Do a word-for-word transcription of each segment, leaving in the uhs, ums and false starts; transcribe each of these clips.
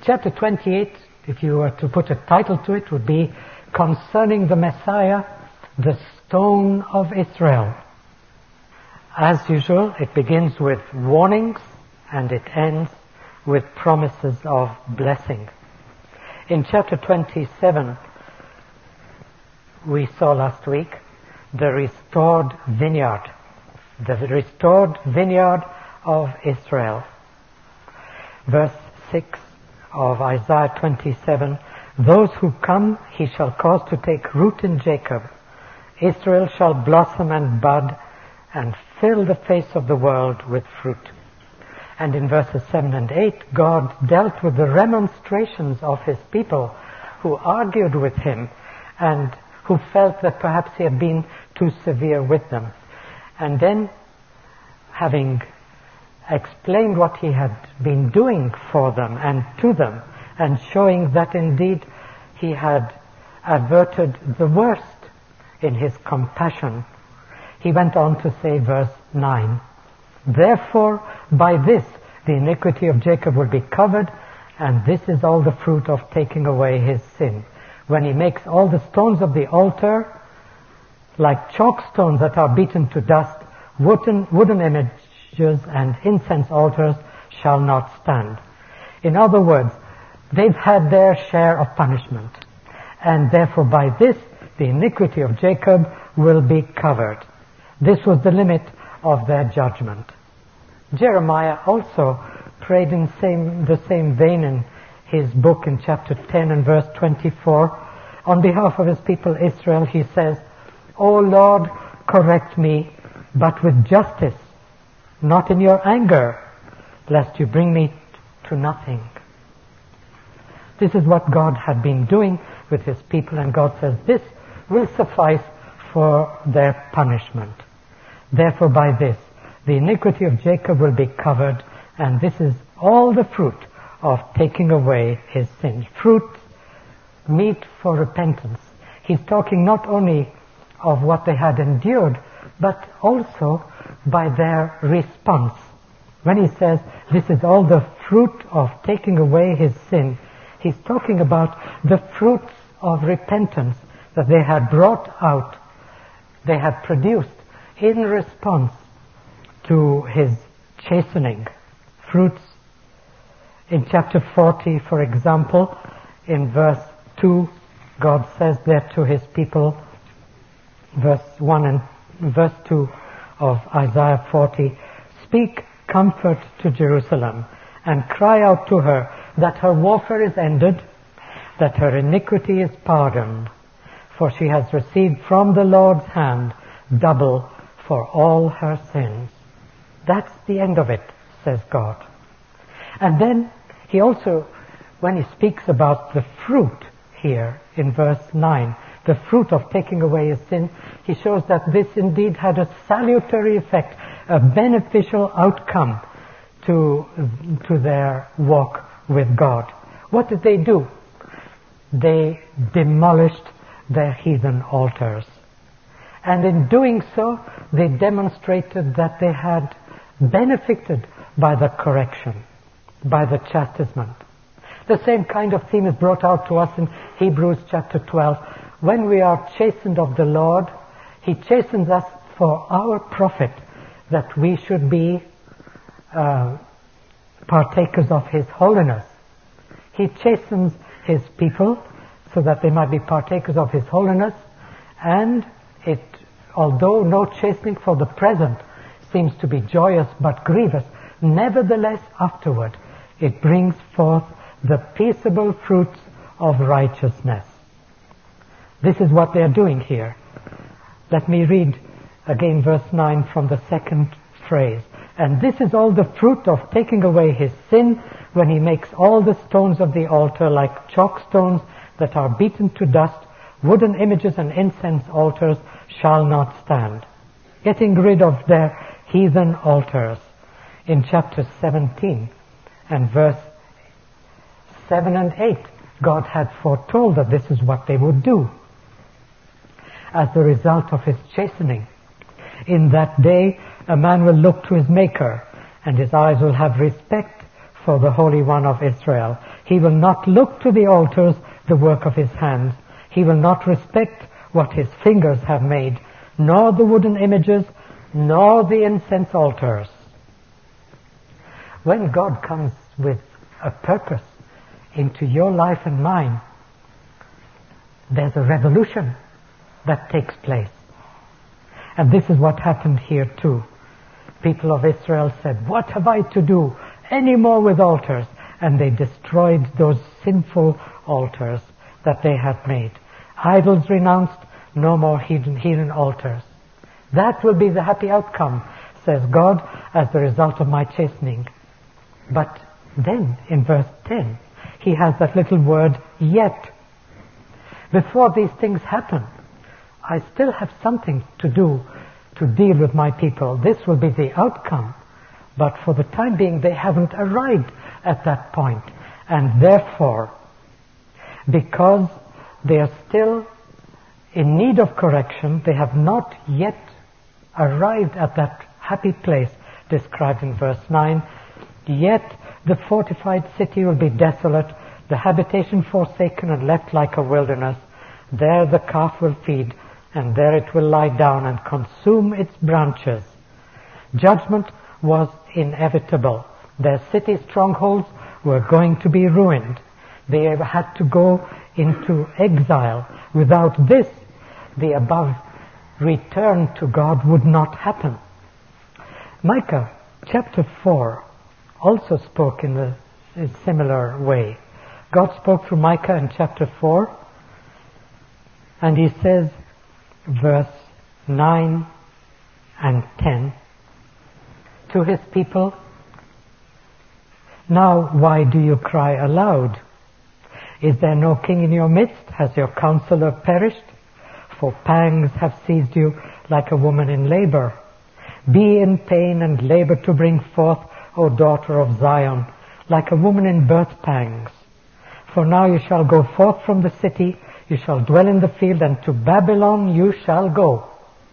Chapter twenty-eight, if you were to put a title to it, would be Concerning the Messiah, the Stone of Israel. As usual, it begins with warnings and it ends with promises of blessing. In chapter twenty-seven, we saw last week the restored vineyard, the restored vineyard of Israel. Verse six of Isaiah twenty-seven, those who come he shall cause to take root in Jacob. Israel shall blossom and bud and fill the face of the world with fruit. And in verses seven and eight, God dealt with the remonstrations of his people who argued with him and who felt that perhaps he had been too severe with them. And then, having explained what he had been doing for them and to them, and showing that indeed he had averted the worst in his compassion, he went on to say, verse nine, therefore by this the iniquity of Jacob will be covered, and this is all the fruit of taking away his sin. When he makes all the stones of the altar like chalk stones that are beaten to dust, wooden, wooden images and incense altars shall not stand. In other words, they've had their share of punishment, and therefore by this the iniquity of Jacob will be covered. This was the limit of their judgment. Jeremiah also prayed in same, the same vein in his book in chapter ten and verse twenty-four. On behalf of his people Israel, he says, O Lord, correct me, but with justice, not in your anger, lest you bring me to nothing. This is what God had been doing with his people, and God says this will suffice for their punishment. Therefore by this, the iniquity of Jacob will be covered, and this is all the fruit of taking away his sins. Fruit, meat for repentance. He's talking not only of what they had endured, but also by their response. When he says, this is all the fruit of taking away his sin, he's talking about the fruits of repentance that they had brought out, they had produced in response to his chastening. Fruits in chapter forty, for example, in verse two, God says there to his people, verse one and verse two of Isaiah forty, speak comfort to Jerusalem and cry out to her that her warfare is ended, that her iniquity is pardoned, for she has received from the Lord's hand double for all her sins. That's the end of it, says God. And then he also, when he speaks about the fruit here in verse nine, the fruit of taking away his sin, he shows that this indeed had a salutary effect, a beneficial outcome to, to their walk with God. What did they do? They demolished their heathen altars. And in doing so, they demonstrated that they had benefited by the correction, by the chastisement. The same kind of theme is brought out to us in Hebrews chapter twelve. When we are chastened of the Lord, he chastens us for our profit, that we should be uh, partakers of his holiness. He chastens his people so that they might be partakers of his holiness, and it, although no chastening for the present seems to be joyous but grievous, nevertheless afterward it brings forth the peaceable fruits of righteousness. This is what they are doing here. Let me read again verse nine from the second phrase. And this is all the fruit of taking away his sin, when he makes all the stones of the altar like chalk stones that are beaten to dust, wooden images and incense altars shall not stand. Getting rid of their heathen altars. In chapter seventeen and verse seven and eight, God had foretold that this is what they would do as the result of his chastening. In that day a man will look to his Maker, and his eyes will have respect for the Holy One of Israel. He will not look to the altars, the work of his hands. He will not respect what his fingers have made, nor the wooden images, nor the incense altars. When God comes with a purpose into your life and mine, there's a revolution that takes place. And this is what happened here too. People of Israel said, "What have I to do any more with altars?" And they destroyed those sinful altars that they had made. Idols renounced, no more heathen, heathen altars. That will be the happy outcome, says God, as the result of my chastening. But then, in verse ten, he has that little word, yet. Before these things happen, I still have something to do to deal with my people. This will be the outcome. But for the time being, they haven't arrived at that point. And therefore, because they are still in need of correction, they have not yet arrived at that happy place described in verse nine. Yet the fortified city will be desolate, the habitation forsaken and left like a wilderness. There the calf will feed, and there it will lie down and consume its branches. Judgment was inevitable. Their city strongholds were going to be ruined. They had to go into exile. Without this, the above return to God would not happen. Micah chapter four also spoke in a, a similar way. God spoke through Micah in chapter four, and he says, verse nine and ten, to his people, "Now why do you cry aloud? Is there no king in your midst? Has your counselor perished? For pangs have seized you like a woman in labor. Be in pain and labor to bring forth, O daughter of Zion, like a woman in birth pangs. For now you shall go forth from the city, you shall dwell in the field, and to Babylon you shall go.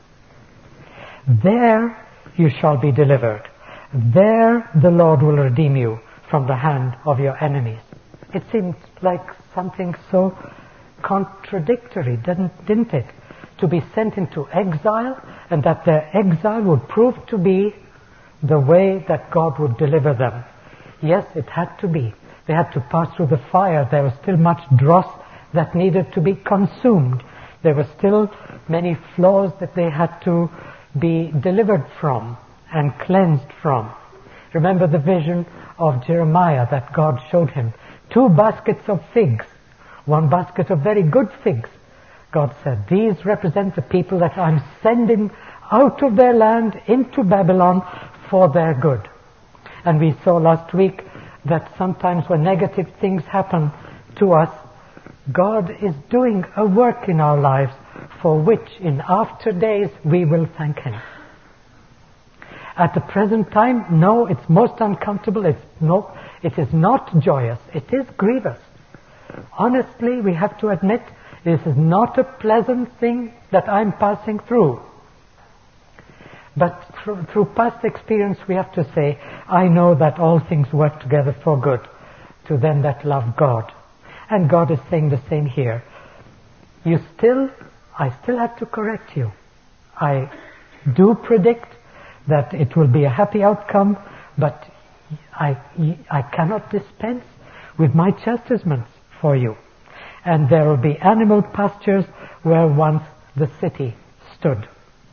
There you shall be delivered. There the Lord will redeem you from the hand of your enemies." It seemed like something so contradictory, didn't, didn't it? To be sent into exile, and that their exile would prove to be the way that God would deliver them. Yes, it had to be. They had to pass through the fire. There was still much dross that needed to be consumed. There were still many flaws that they had to be delivered from and cleansed from. Remember the vision of Jeremiah that God showed him. Two baskets of figs, one basket of very good figs. God said, "These represent the people that I'm sending out of their land into Babylon for their good." And we saw last week that sometimes when negative things happen to us, God is doing a work in our lives for which in after days we will thank Him. At the present time, no, it's most uncomfortable. It's no, it is not joyous. It is grievous. Honestly, we have to admit this is not a pleasant thing that I'm passing through. But through, through past experience, we have to say, I know that all things work together for good to them that love God. And God is saying the same here. You still, I still have to correct you. I do predict that it will be a happy outcome, but I, I cannot dispense with my chastisements for you. And there will be animal pastures where once the city stood.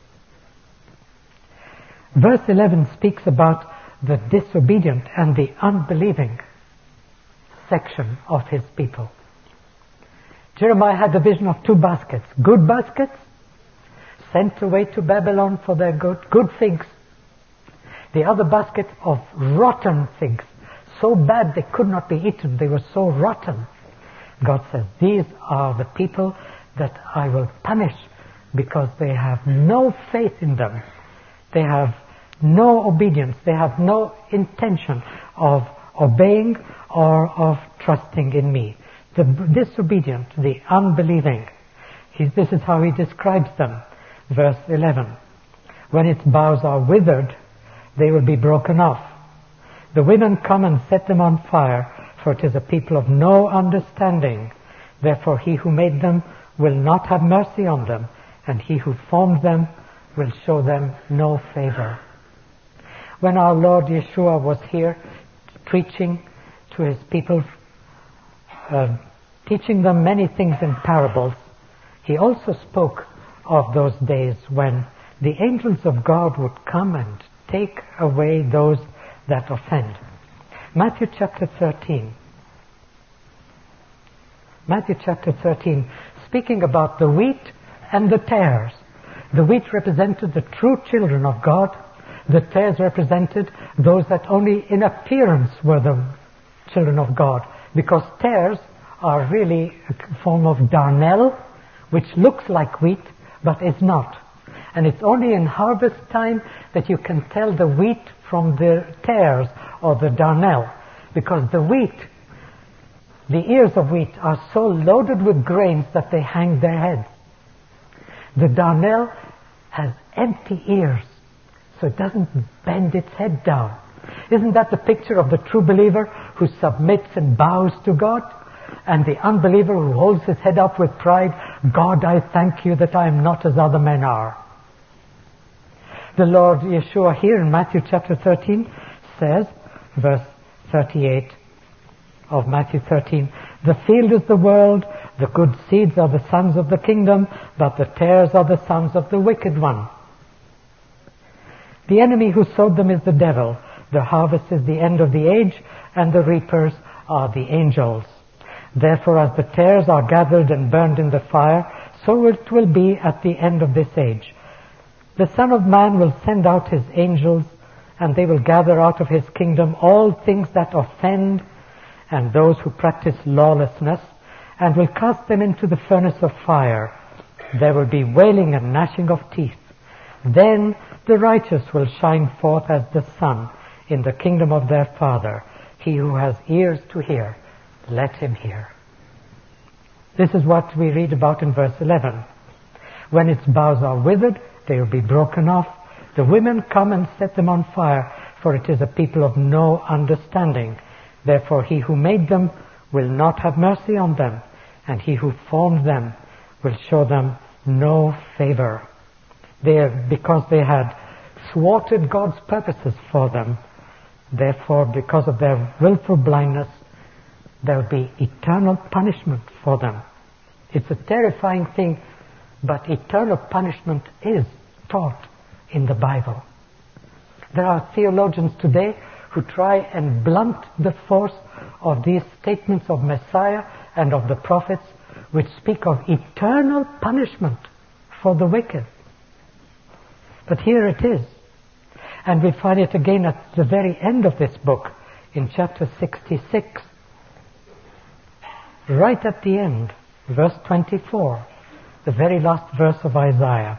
Verse eleven speaks about the disobedient and the unbelieving section of his people. Jeremiah had the vision of two baskets. Good baskets, sent away to Babylon for their good, good figs. The other basket of rotten figs, so bad they could not be eaten, they were so rotten. God says, these are the people that I will punish because they have no faith in them. They have no obedience. They have no intention of obeying or of trusting in me. The disobedient, the unbelieving. He, this is how he describes them. Verse eleven. When its boughs are withered, they will be broken off. The women come and set them on fire, for it is a people of no understanding. Therefore he who made them will not have mercy on them, and he who formed them will show them no favor. When our Lord Yeshua was here preaching to his people, uh, teaching them many things in parables, he also spoke of those days when the angels of God would come and take away those that offend. Matthew chapter thirteen. Matthew chapter thirteen, speaking about the wheat and the tares. The wheat represented the true children of God. The tares represented those that only in appearance were the children of God, because tares are really a form of darnel, which looks like wheat, but is not. And it's only in harvest time that you can tell the wheat from the tares or the darnel, because the wheat, the ears of wheat are so loaded with grains that they hang their heads. The darnel has empty ears, so it doesn't bend its head down. Isn't that the picture of the true believer who submits and bows to God? And the unbeliever who holds his head up with pride, God, I thank you that I am not as other men are. The Lord Yeshua here in Matthew chapter thirteen says, verse thirty-eight of Matthew thirteen, the field is the world, the good seeds are the sons of the kingdom, but the tares are the sons of the wicked one. The enemy who sowed them is the devil. The harvest is the end of the age, and the reapers are the angels. Therefore, as the tares are gathered and burned in the fire, so it will be at the end of this age. The Son of Man will send out his angels, and they will gather out of his kingdom all things that offend, and those who practice lawlessness, and will cast them into the furnace of fire. There will be wailing and gnashing of teeth. Then the righteous will shine forth as the sun in the kingdom of their Father. He who has ears to hear, let him hear. This is what we read about in verse eleven. When its boughs are withered, they will be broken off. The women come and set them on fire, for it is a people of no understanding. Therefore he who made them will not have mercy on them, and he who formed them will show them no favor. They are, because they had thwarted God's purposes for them, therefore because of their willful blindness, there will be eternal punishment for them. It's a terrifying thing, but eternal punishment is taught in the Bible. There are theologians today who try and blunt the force of these statements of Messiah and of the prophets, which speak of eternal punishment for the wicked. But here it is. And we find it again at the very end of this book, in chapter sixty-six. Right at the end, verse twenty-four, the very last verse of Isaiah.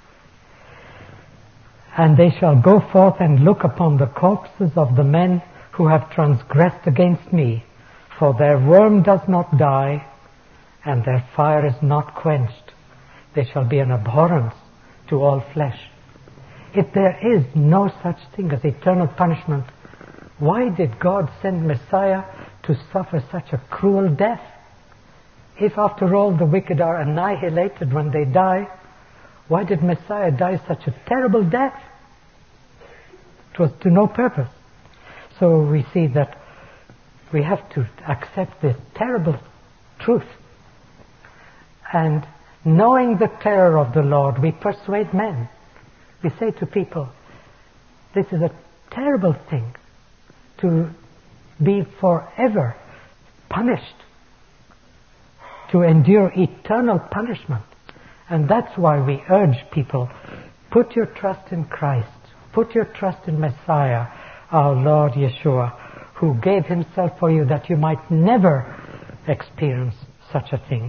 And they shall go forth and look upon the corpses of the men who have transgressed against me, for their worm does not die, and their fire is not quenched. They shall be an abhorrence to all flesh. If there is no such thing as eternal punishment, why did God send Messiah to suffer such a cruel death? If after all the wicked are annihilated when they die, why did Messiah die such a terrible death? It was to no purpose. So we see that we have to accept this terrible truth. And knowing the terror of the Lord, we persuade men. We say to people, this is a terrible thing to be forever punished, to endure eternal punishment. And that's why we urge people, put your trust in Christ, put your trust in Messiah, our Lord Yeshua, who gave himself for you that you might never experience such a thing.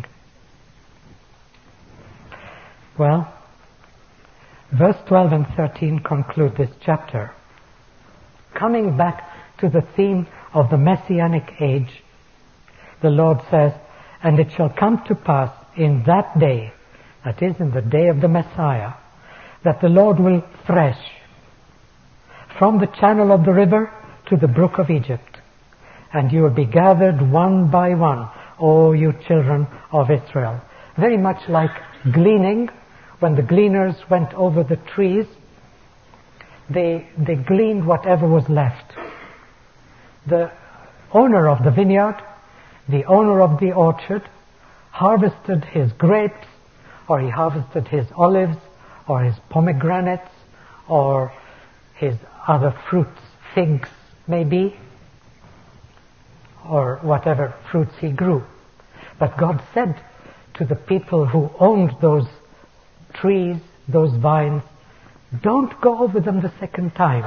Well, verse twelve and thirteen conclude this chapter. Coming back to the theme of the Messianic age, the Lord says, and it shall come to pass in that day, that is, in the day of the Messiah, that the Lord will thresh from the channel of the river to the brook of Egypt, and you will be gathered one by one, O you children of Israel. Very much like gleaning. When the gleaners went over the trees, they, they gleaned whatever was left. The owner of the vineyard, the owner of the orchard, harvested his grapes, or he harvested his olives, or his pomegranates, or his other fruits, figs maybe, or whatever fruits he grew. But God said to the people who owned those trees, those vines, don't go over them the second time.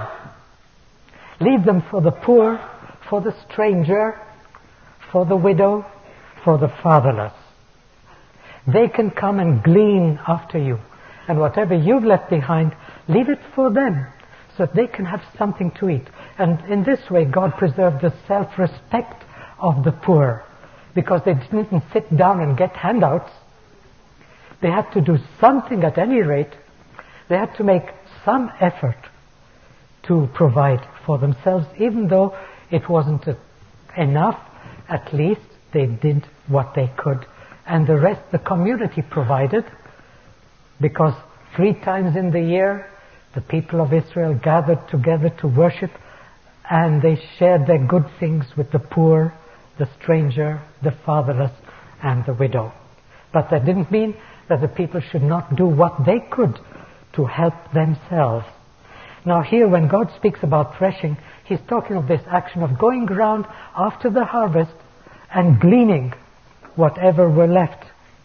Leave them for the poor, for the stranger, for the widow, for the fatherless. They can come and glean after you. And whatever you've left behind, leave it for them, so that they can have something to eat. And in this way, God preserved the self-respect of the poor, because they didn't sit down and get handouts. They had to do something at any rate. They had to make some effort to provide for themselves, even though it wasn't enough. At least they did what they could, and the rest the community provided, because three times in the year the people of Israel gathered together to worship, and they shared their good things with the poor, the stranger, the fatherless, and the widow. But that didn't mean that the people should not do what they could to help themselves. Now here, when God speaks about threshing, He's talking of this action of going around after the harvest and gleaning whatever were left.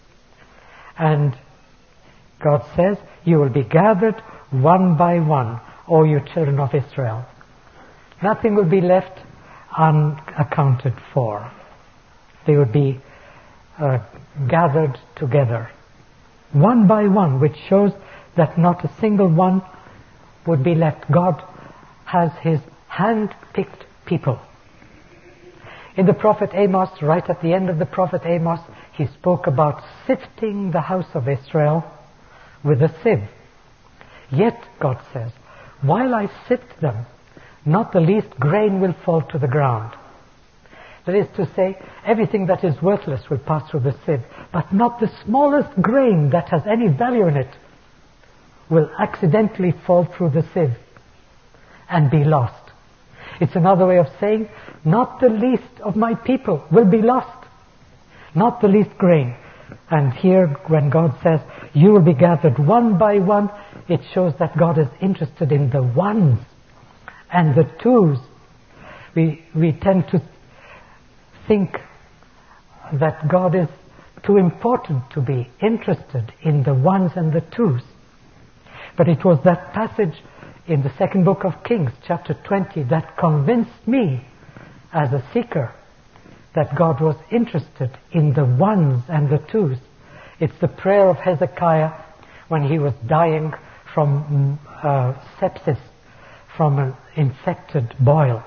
And God says, you will be gathered one by one, O you children of Israel. Nothing will be left unaccounted for. They would be uh, gathered together, one by one, which shows that not a single one would be left. God has His hand-picked people. In the prophet Amos, right at the end of the prophet Amos, he spoke about sifting the house of Israel with a sieve. Yet, God says, while I sift them, not the least grain will fall to the ground. That is to say, everything that is worthless will pass through the sieve, but not the smallest grain that has any value in it will accidentally fall through the sieve and be lost. It's another way of saying, not the least of my people will be lost. Not the least grain. And here, when God says, you will be gathered one by one, it shows that God is interested in the ones and the twos. We, we tend to think that God is too important to be interested in the ones and the twos. But it was that passage in the second book of Kings, chapter twenty, that convinced me as a seeker that God was interested in the ones and the twos. It's the prayer of Hezekiah when he was dying from uh, sepsis, from an infected boil.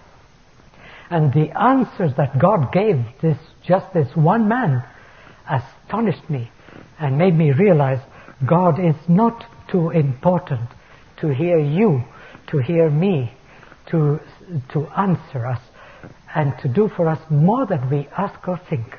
And the answers that God gave this, just this one man, astonished me and made me realize God is not too important to hear you, to hear me, to, to answer us, and to do for us more than we ask or think.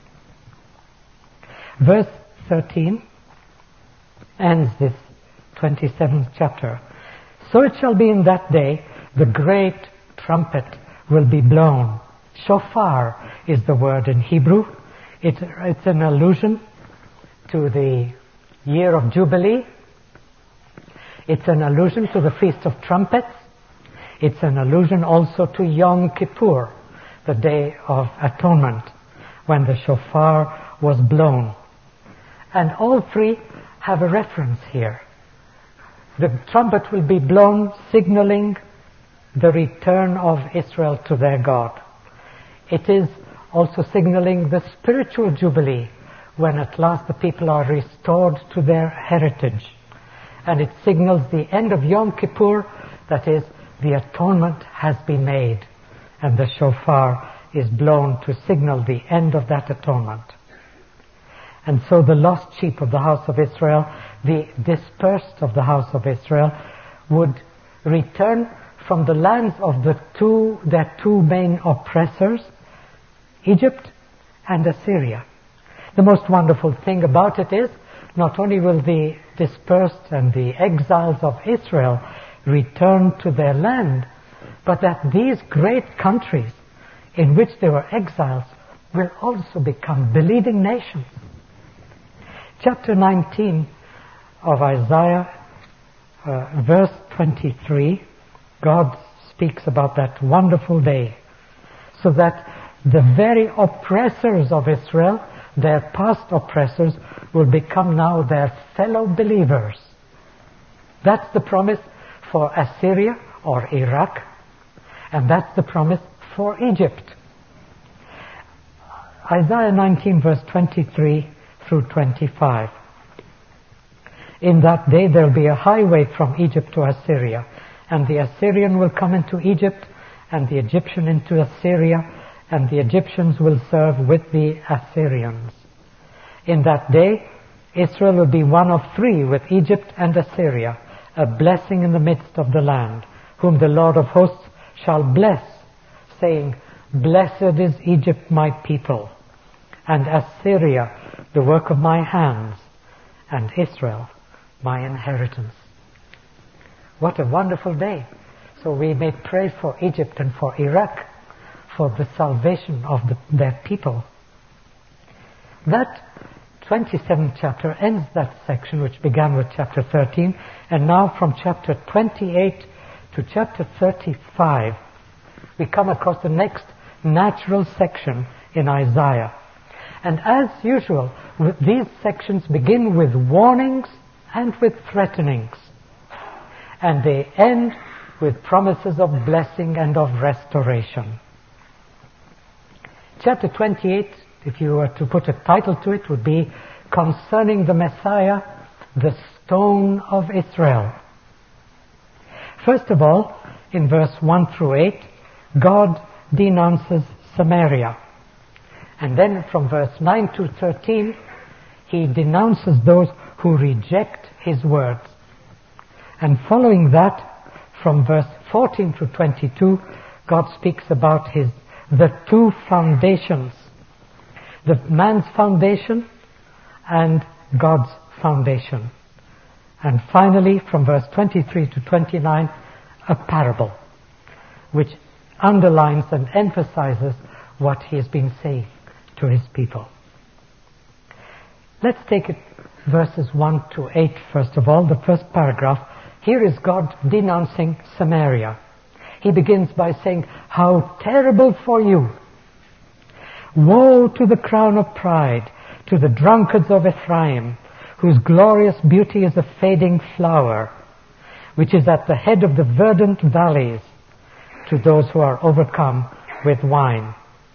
Verse thirteen ends this twenty-seventh chapter. So it shall be in that day, the great trumpet will be blown. Shofar is the word in Hebrew. It, it's an allusion to the year of Jubilee. It's an allusion to the Feast of Trumpets. It's an allusion also to Yom Kippur, the Day of Atonement, when the shofar was blown. And all three have a reference here. The trumpet will be blown, signaling the return of Israel to their God. It is also signaling the spiritual Jubilee, when at last the people are restored to their heritage. And it signals the end of Yom Kippur, that is, the atonement has been made, and the shofar is blown to signal the end of that atonement. And so the lost sheep of the house of Israel, the dispersed of the house of Israel, would return from the lands of the two, their two main oppressors, Egypt and Assyria. The most wonderful thing about it is, not only will the dispersed and the exiles of Israel return to their land, but that these great countries in which they were exiles will also become believing nations. Chapter nineteen of Isaiah, uh, verse twenty-three, God speaks about that wonderful day, so that the very oppressors of Israel, their past oppressors, will become now their fellow believers. That's the promise for Assyria or Iraq, and that's the promise for Egypt. Isaiah nineteen, verse twenty-three through twenty-five. In that day there will be a highway from Egypt to Assyria, and the Assyrian will come into Egypt, and the Egyptian into Assyria, and the Egyptians will serve with the Assyrians. In that day, Israel will be one of three with Egypt and Assyria, a blessing in the midst of the land, whom the Lord of hosts shall bless, saying, Blessed is Egypt, my people, and Assyria, the work of my hands, and Israel, my inheritance. What a wonderful day. So we may pray for Egypt and for Iraq, for the salvation of the, their people. That twenty-seventh chapter ends that section which began with chapter thirteen, and now from chapter twenty-eight to chapter thirty-five we come across the next natural section in Isaiah. And as usual, these sections begin with warnings and with threatenings, and they end with promises of blessing and of restoration. Chapter twenty-eight, if you were to put a title to it, would be Concerning the Messiah, the Stone of Israel. First of all, in verse one through eight, God denounces Samaria. And then from verse nine to thirteen, he denounces those who reject his words. And following that, from verse fourteen to twenty-two, God speaks about his the two foundations, the man's foundation and God's foundation. And finally, from verse twenty-three to twenty-nine, a parable, which underlines and emphasizes what he has been saying to his people. Let's take it verses one to eight first of all, the first paragraph. Here is God denouncing Samaria. He begins by saying, How terrible for you! Woe to the crown of pride, to the drunkards of Ephraim, whose glorious beauty is a fading flower, which is at the head of the verdant valleys, to those who are overcome with wine.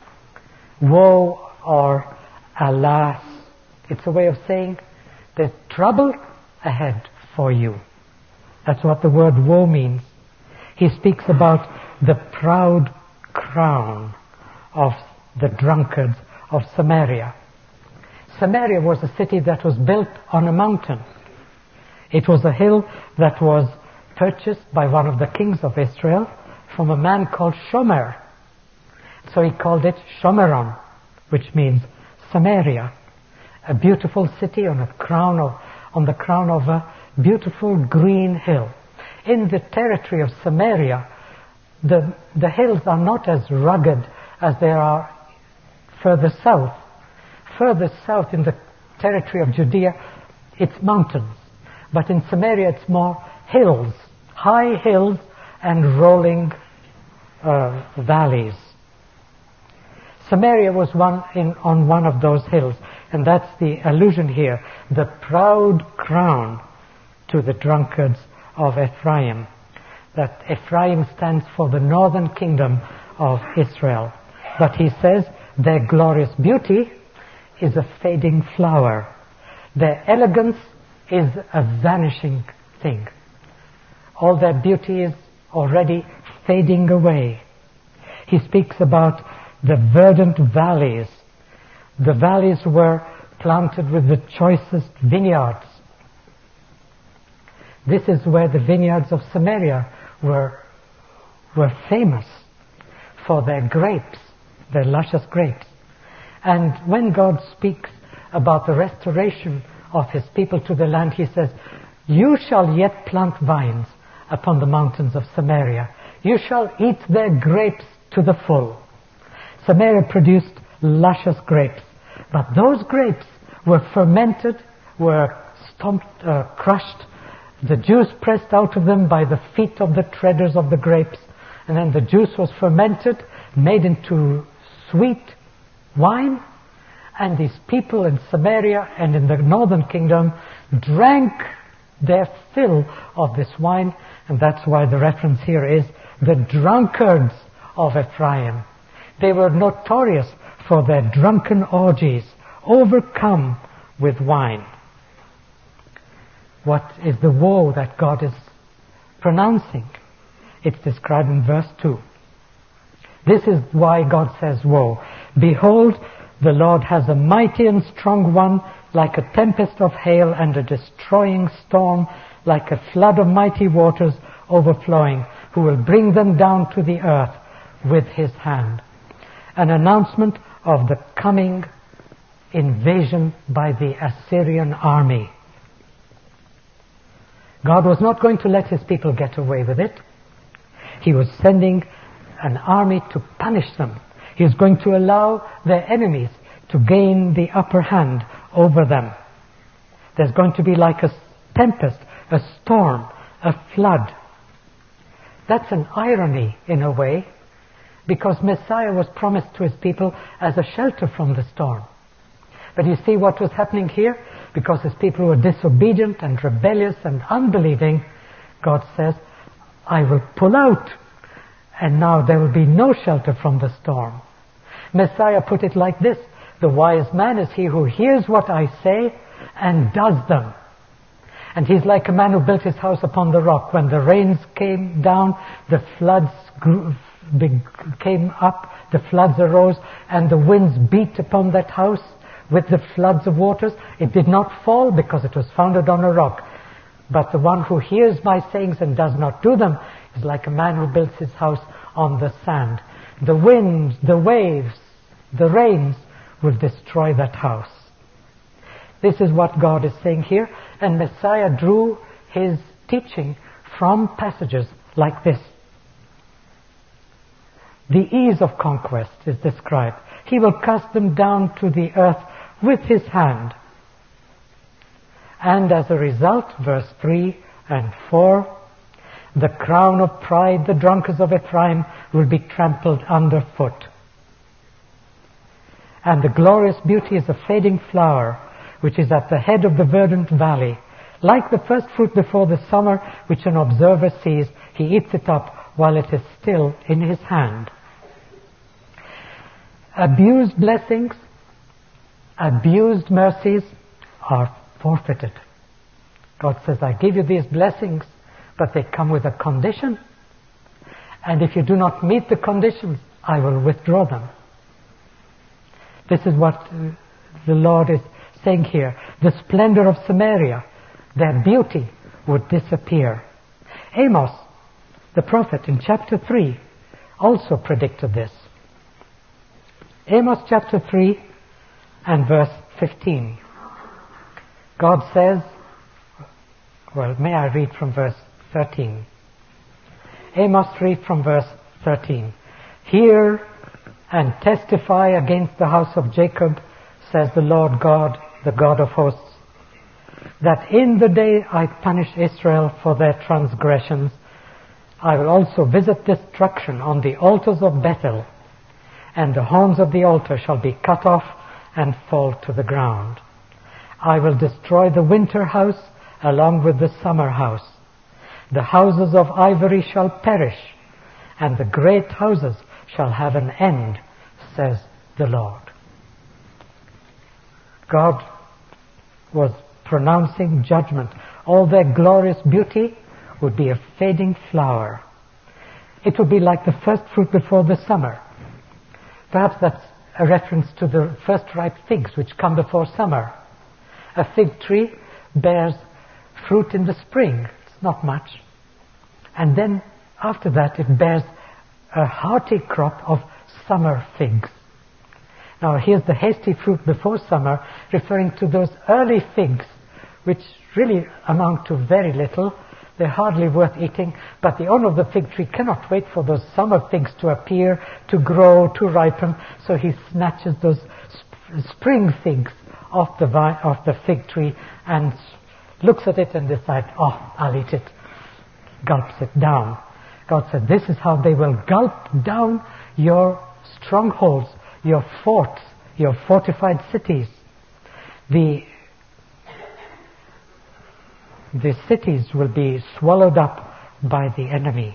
Woe, or alas, it's a way of saying there's trouble ahead for you. That's what the word woe means. He speaks about the proud crown of the drunkards of Samaria. Samaria was a city that was built on a mountain. It was a hill that was purchased by one of the kings of Israel from a man called Shomer. So he called it Shomeron, which means Samaria, a beautiful city on a crown of, on the crown of a beautiful green hill. In the territory of Samaria, the, the hills are not as rugged as they are further south. Further south in the territory of Judea, it's mountains. But in Samaria, it's more hills, high hills and rolling uh, valleys. Samaria was one in, on one of those hills, and that's the allusion here, the proud crown to the drunkards of Ephraim. That Ephraim stands for the northern kingdom of Israel. But he says their glorious beauty is a fading flower. Their elegance is a vanishing thing. All their beauty is already fading away. He speaks about the verdant valleys. The valleys were planted with the choicest vineyards. This is where the vineyards of Samaria were, were famous for their grapes, their luscious grapes. And when God speaks about the restoration of his people to the land, he says, "You shall yet plant vines upon the mountains of Samaria. You shall eat their grapes to the full." Samaria produced luscious grapes, but those grapes were fermented, were stomped, uh, crushed, the juice pressed out of them by the feet of the treaders of the grapes, and then the juice was fermented, made into sweet wine, and these people in Samaria and in the northern kingdom drank their fill of this wine, and that's why the reference here is the drunkards of Ephraim. They were notorious for their drunken orgies, overcome with wine. What is the woe that God is pronouncing? It's described in verse two. This is why God says, "Woe! Behold, the Lord has a mighty and strong one, like a tempest of hail and a destroying storm, like a flood of mighty waters overflowing, who will bring them down to the earth with his hand." An announcement of the coming invasion by the Assyrian army. God was not going to let his people get away with it. He was sending an army to punish them. He was going to allow their enemies to gain the upper hand over them. There's going to be like a tempest, a storm, a flood. That's an irony in a way, because Messiah was promised to his people as a shelter from the storm. But you see what was happening here? Because his people were disobedient and rebellious and unbelieving, God says, "I will pull out, and now there will be no shelter from the storm." Messiah put it like this: "The wise man is he who hears what I say and does them." And he's like a man who built his house upon the rock. When the rains came down, the floods grew, came up, the floods arose, and the winds beat upon that house with the floods of waters. It did not fall because it was founded on a rock. But the one who hears my sayings and does not do them is like a man who builds his house on the sand. The winds, the waves, the rains will destroy that house. This is what God is saying here, and Messiah drew his teaching from passages like this. The ease of conquest is described. He will cast them down to the earth with his hand. And as a result, verse three and four, the crown of pride, the drunkards of Ephraim, will be trampled underfoot. And the glorious beauty is a fading flower, which is at the head of the verdant valley. Like the first fruit before the summer, which an observer sees, he eats it up while it is still in his hand. Abused blessings, abused mercies are forfeited. God says, "I give you these blessings, but they come with a condition. And if you do not meet the conditions, I will withdraw them." This is what the Lord is saying here. The splendor of Samaria, their beauty, would disappear. Amos, the prophet, in chapter three, also predicted this. Amos chapter three and verse fifteen. God says, well, may I read from verse thirteen? Amos three from verse thirteen. "Hear and testify against the house of Jacob, says the Lord God, the God of hosts, that in the day I punish Israel for their transgressions, I will also visit destruction on the altars of Bethel, and the horns of the altar shall be cut off and fall to the ground. I will destroy the winter house along with the summer house. The houses of ivory shall perish, and the great houses shall have an end, says the Lord." God was pronouncing judgment. All their glorious beauty would be a fading flower. It would be like the first fruit before the summer. Perhaps that's a reference to the first ripe figs which come before summer. A fig tree bears fruit in the spring. It's not much. And then after that it bears a hearty crop of summer figs. Now here's the hasty fruit before summer, referring to those early figs, which really amount to very little. They're hardly worth eating, but the owner of the fig tree cannot wait for those summer figs to appear, to grow, to ripen, so he snatches those sp- spring figs off the vine, off the fig tree, and looks at it and decides, oh, I'll eat it. Gulps it down. God said, this is how they will gulp down your strongholds, your forts, your fortified cities. The The cities will be swallowed up by the enemy.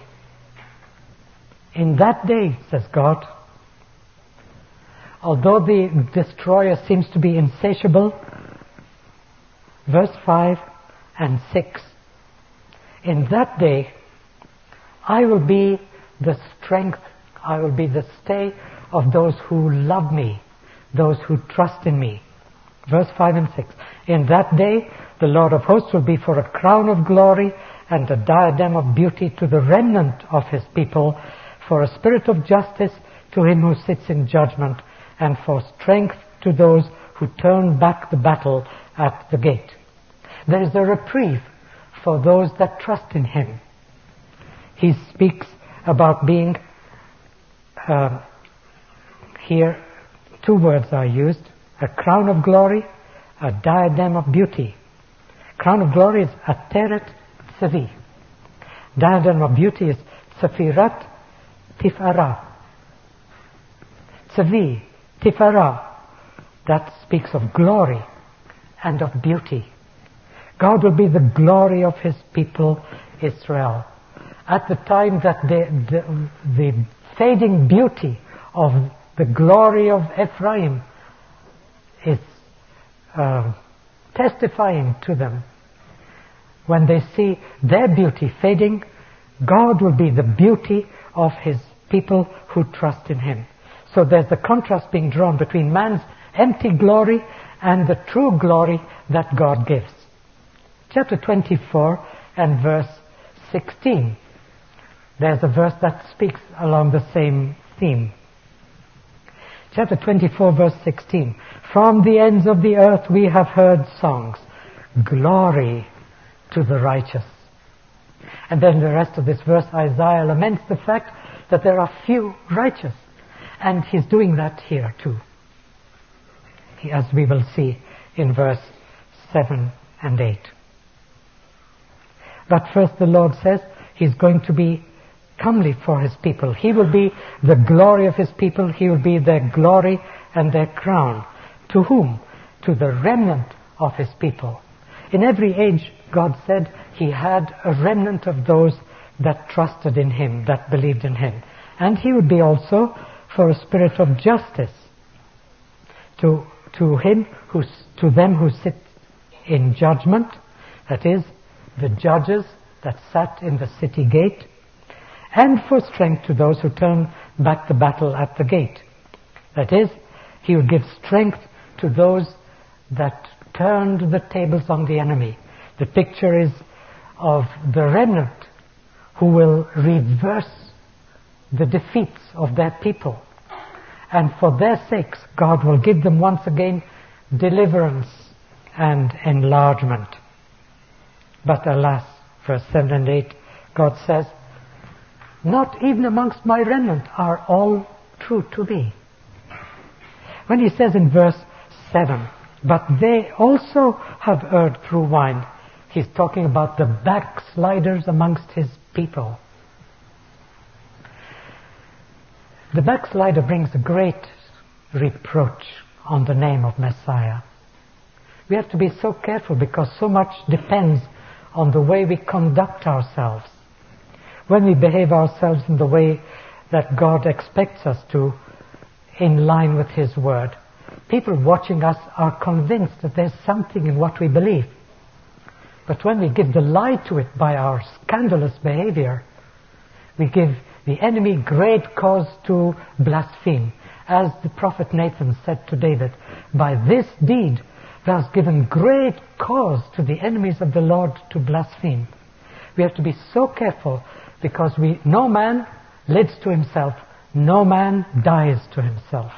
In that day, says God, although the destroyer seems to be insatiable, verse five and six, in that day, I will be the strength, I will be the stay of those who love me, those who trust in me. Verse five and six, in that day, the Lord of hosts will be for a crown of glory and a diadem of beauty to the remnant of his people, for a spirit of justice to him who sits in judgment, and for strength to those who turn back the battle at the gate. There is a reprieve for those that trust in him. He speaks about being, uh, here two words are used, a crown of glory, a diadem of beauty. Crown of glory is Ateret Tzavi. Diadem of beauty is Tzafirat Tifara. Tzavi, Tifara, that speaks of glory and of beauty. God will be the glory of his people, Israel. At the time that the, the, the fading beauty of the glory of Ephraim is uh, testifying to them, when they see their beauty fading, God will be the beauty of his people who trust in him. So there's the contrast being drawn between man's empty glory and the true glory that God gives. Chapter twenty-four and verse sixteen. There's a verse that speaks along the same theme. Chapter twenty-four, verse sixteen. From the ends of the earth we have heard songs. Glory to the righteous. And then the rest of this verse, Isaiah laments the fact that there are few righteous. And he's doing that here too, as we will see in verse seven and eight. But first the Lord says he's going to be comely for his people. He will be the glory of his people. He will be their glory and their crown. To whom? To the remnant of his people. In every age, God said he had a remnant of those that trusted in him, that believed in him. And he would be also for a spirit of justice to, to him who, to them who sit in judgment, that is, the judges that sat in the city gate, and for strength to those who turn back the battle at the gate. That is, he would give strength to those that turned the tables on the enemy. The picture is of the remnant who will reverse the defeats of their people. And for their sakes, God will give them once again deliverance and enlargement. But alas, verse seven and eight, God says, not even amongst my remnant are all true to me. When he says in verse seven, but they also have erred through wine, he's talking about the backsliders amongst his people. The backslider brings a great reproach on the name of Messiah. We have to be so careful because so much depends on the way we conduct ourselves. When we behave ourselves in the way that God expects us to, in line with his word, people watching us are convinced that there's something in what we believe. But when we give the lie to it by our scandalous behavior, we give the enemy great cause to blaspheme. As the prophet Nathan said to David, by this deed thou hast given great cause to the enemies of the Lord to blaspheme. We have to be so careful because we, no man lives to himself, no man dies to himself.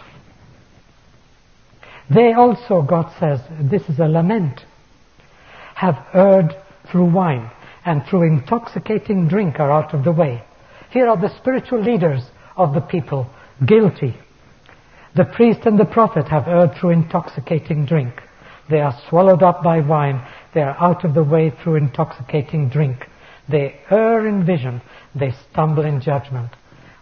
They also, God says, this is a lament, have erred through wine, and through intoxicating drink are out of the way. Here are the spiritual leaders of the people, guilty. The priest and the prophet have erred through intoxicating drink. They are swallowed up by wine. They are out of the way through intoxicating drink. They err in vision. They stumble in judgment.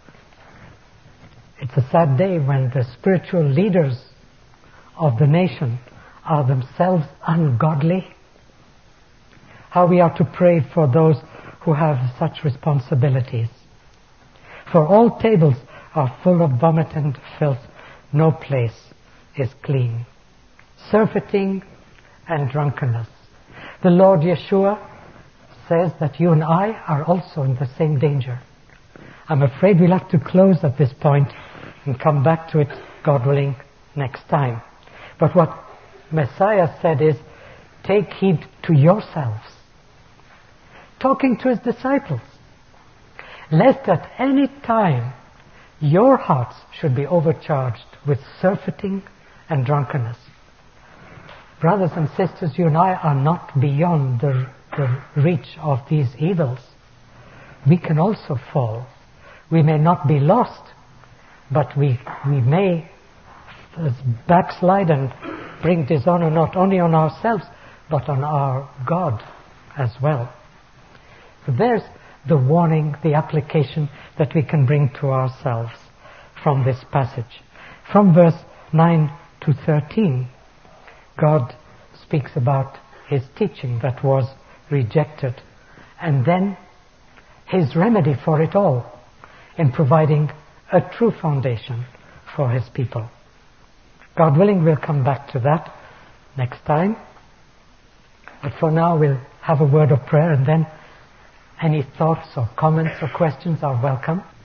It's a sad day when the spiritual leaders of the nation are themselves ungodly. How we are to pray for those who have such responsibilities. For all tables are full of vomit and filth. No place is clean. Surfeiting and drunkenness. The Lord Yeshua says that you and I are also in the same danger. I'm afraid we'll have to close at this point and come back to it, God willing, next time. But what Messiah said is, take heed to yourselves. Talking to his disciples. Lest at any time your hearts should be overcharged with surfeiting and drunkenness. Brothers and sisters, you and I are not beyond the, the reach of these evils. We can also fall. We may not be lost, but we, we may backslide and bring dishonor not only on ourselves, but on our God as well. So there's the warning, the application that we can bring to ourselves from this passage. From verse nine to thirteen, God speaks about his teaching that was rejected, and then his remedy for it all in providing a true foundation for his people. God willing, we'll come back to that next time. But for now, we'll have a word of prayer, and then any thoughts or comments or questions are welcome.